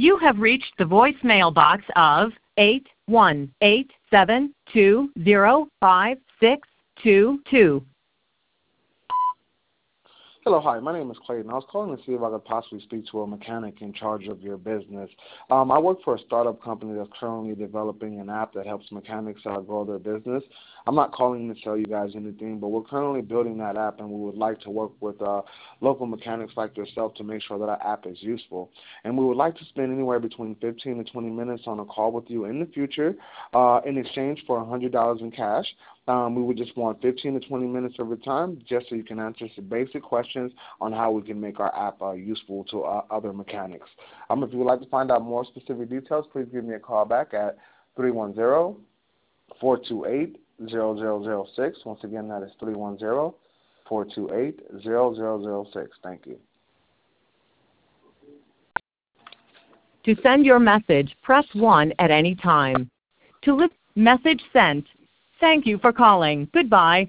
You have reached the voicemail box of 818-720-5622. Hello, hi. My name is Clayton. I was calling to see if I could possibly speak to a mechanic in charge of your business. I work for a startup company that's currently developing an app that helps mechanics grow their business. I'm not calling to sell you guys anything, but we're currently building that app, and we would like to work with local mechanics like yourself to make sure that our app is useful. And we would like to spend anywhere between 15 to 20 minutes on a call with you in the future in exchange for $100 in cash. We would just want 15 to 20 minutes of your time just so you can answer some basic questions on how we can make our app useful to other mechanics. If you would like to find out more specific details, please give me a call back at 310-428-0006. Once again, that is 310-428-0006. Thank you. To send your message, press 1 at any time. To listen, message sent. Thank you for calling. Goodbye.